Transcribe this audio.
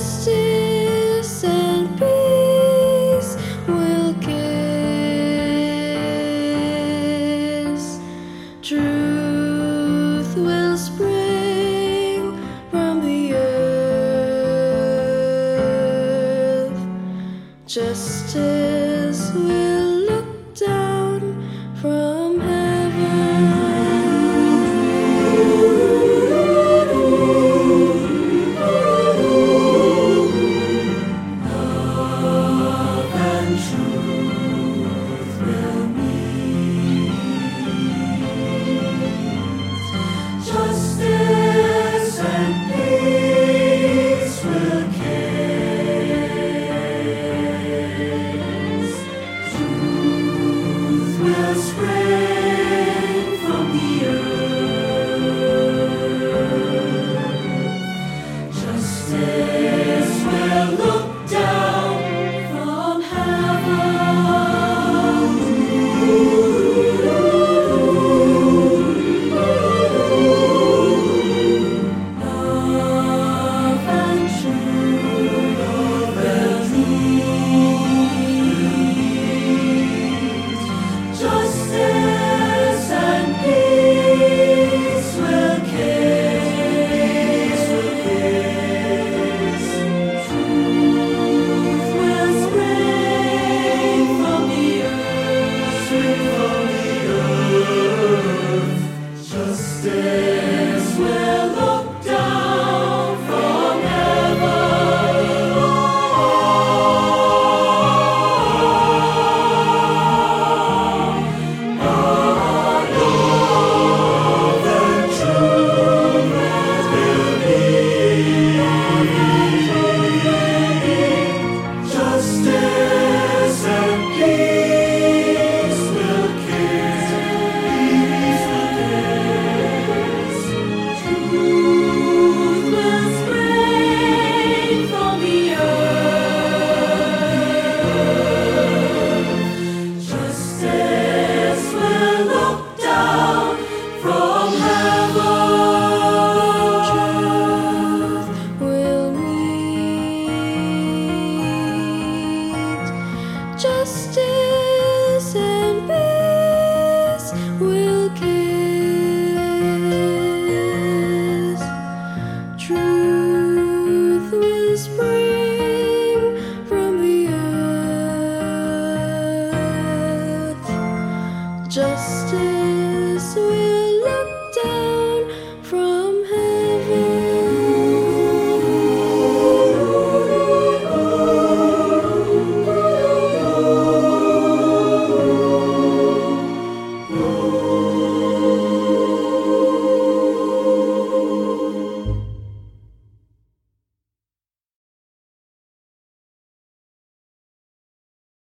Justice and peace will kiss. Truth will spring from the earth. Justice will look down from heaven. Justice and peace will kiss. Truth will spring from the earth. Justice will look down from Justice and peace will kiss. Truth will spring from the earth. Justice will look down from Justice and peace will kiss. Truth will spring from the earth. Justice will look down from Truth will meet. Justice and peace will kiss. Truth will spring from the earth. Justice